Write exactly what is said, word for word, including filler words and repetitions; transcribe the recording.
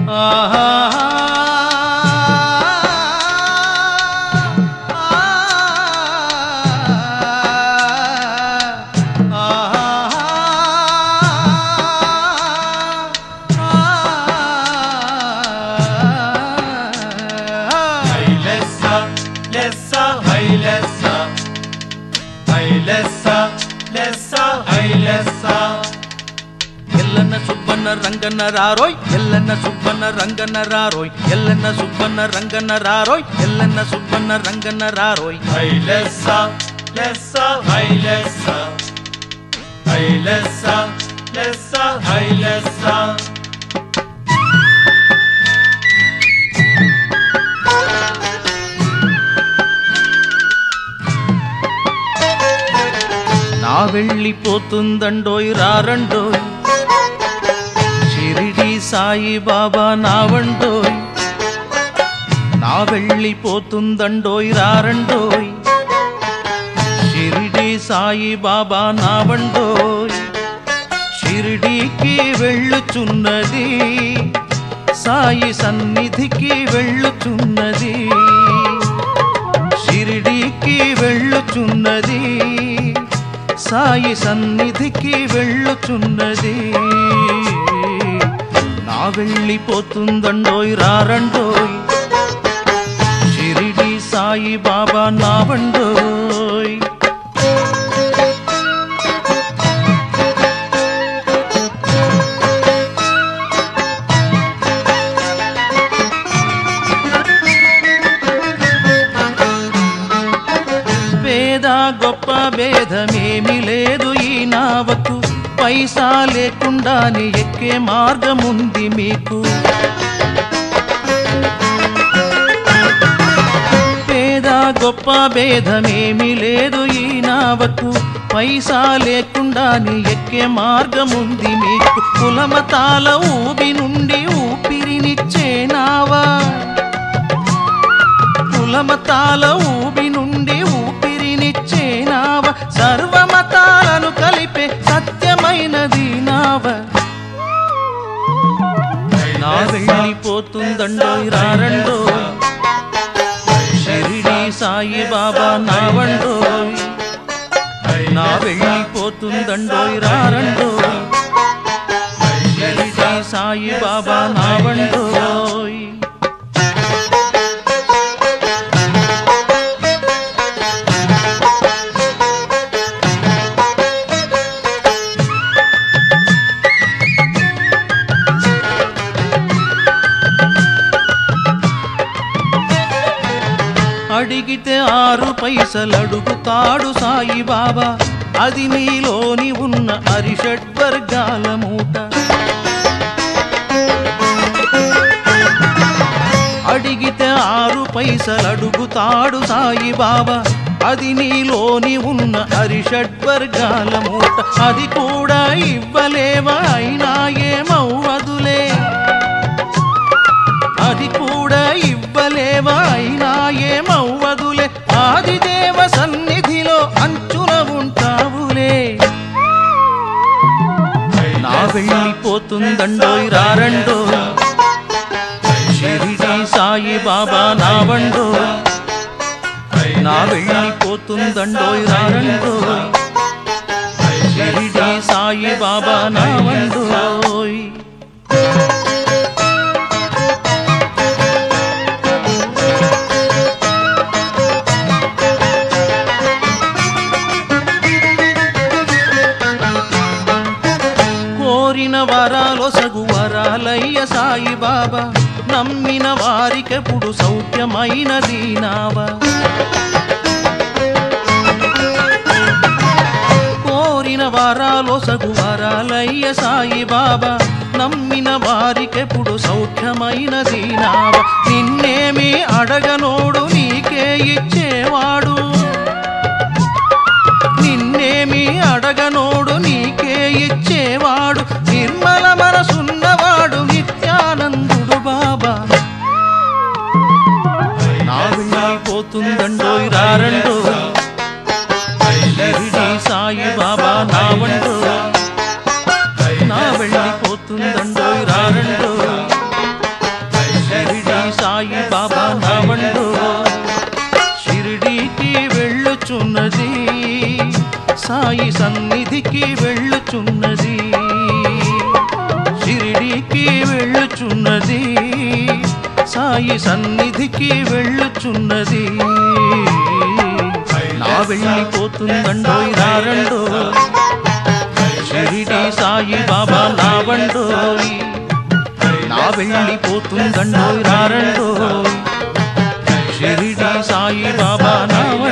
ఆహా ఎల్లన్న సుబ్బన్న రంగన్న రారోయ్ ఎల్లన్న సుబ్బన్న రంగన్న రారోయ్ ఎల్లన్న సుబ్బన్న రంగన్న రారోయ్ ఎల్లన్న సుబ్బన్న రంగన్న రారోయ్ హైలెస్స లెస్స హైలెస్స హైలెస్స లెస్స హైలెస్స నా వెళ్ళిపోతుందండోయ్ రారండోయ్ షిరిడి సాయి బాబా నావండోయ్ నా వెళ్ళిపోతుందండోయ్ రారండోయ్ షిరిడి సాయి బాబా నావండోయ్ షిరిడీకి వెళ్ళుచున్నది సాయి సన్నిధికి వెళ్ళుచున్నది షిరిడీకి వెళ్ళుచున్నది సాయి సన్నిధికి వెళ్ళుచున్నది నా వెళ్ళిపోతుందండోయ్ రారండోయ్ షిరిడి సాయి బాబా నావండోయ్ గొప్ప భేదమేమి లేదు ఈ నావకు పైసా లేకుండానే ఎక్కే మార్గముంది మీకు పేద గొప్ప భేదమేమి లేదు ఈ నావకు పైసా లేకుండానే ఎక్కే మార్గముంది మీకు కులమతాల ఊబి నుండి ఊపిరినిచ్చే నావా కులమతాల ఊబి నుండి ఊపిరినిచ్చే నావ సర్వమతాలను కలిపే సత్యమైనది నావ నా వెళ్ళిపోతుందండోయ్ రారండోయ్ షిరిడి సాయి బాబా నావండోయ్ నా వెళ్ళిపోతుందండోయ్ రారండోయ్ షిరిడి సాయి బాబా నావండోయ్ అడిగితే ఆరు పైసలు అడుగుతాడు సాయి బాబా అది నీలోని ఉన్న అరిషడ్వర్గాల మూట అడిగితే ఆరు పైసలు అడుగుతాడు సాయి బాబా అది నీలోని ఉన్న అరిషడ్వర్గాల మూట అది కూడా ఇవ్వలేవా అయినా ఏమవ్వదులే అది కూడా ఇవ్వలేవా అయినా ఏమవ్వదులే ఆదిదేవ సన్నిధిలో అంచున ఉంటావులే నా వెళ్ళిపోతుందండోయ్ రారండోయ్ షిరిడి సాయి బాబా నావండోయ్ నా వెళ్ళిపోతుందండోయ్ రారండోయ్ షిరిడి సాయి బాబా నావండోయ్ కోరిన వరాలో సగు వరాలయ్య సాయి బాబా నమ్మిన వారికెప్పుడు సౌఖ్యమైనది నావా కోరిన వరాలో సగు వరాలయ్య సాయి బాబా నమ్మిన వారికెప్పుడు సౌఖ్యమైనది నావా నిన్నేమి అడగనోడు నీకే ఇచ్చేవాడు నిన్నేమి అడగనోడు నీకే ఇచ్చేవాడు నిర్మల మనసున్నవాడు నిత్యానందుడు బాబా నా వెళ్ళిపోతుందండోయ్ రారండోయ్ షిరిడి సాయి బాబా నావండోయ్ నా వెళ్ళిపోతుందండోయ్ రారండోయ్ సాయి బాబా నావండో షిరిడీకి వెళ్ళుచున్నది సాయి సన్నిధికి వెళ్ళుచున్నది షిరిడీకి వెళ్ళుచున్నది సాయి సన్నిధికి వెళ్ళుచున్నది నా వెళ్ళిపోతుందండోయ్ రారండో షిరిడి సాయి బాబా నావండోయ్ నా వెళ్ళిపోతుందండోయ్ రారండోయ్ షిరిడి సాయి బాబా నావండోయ్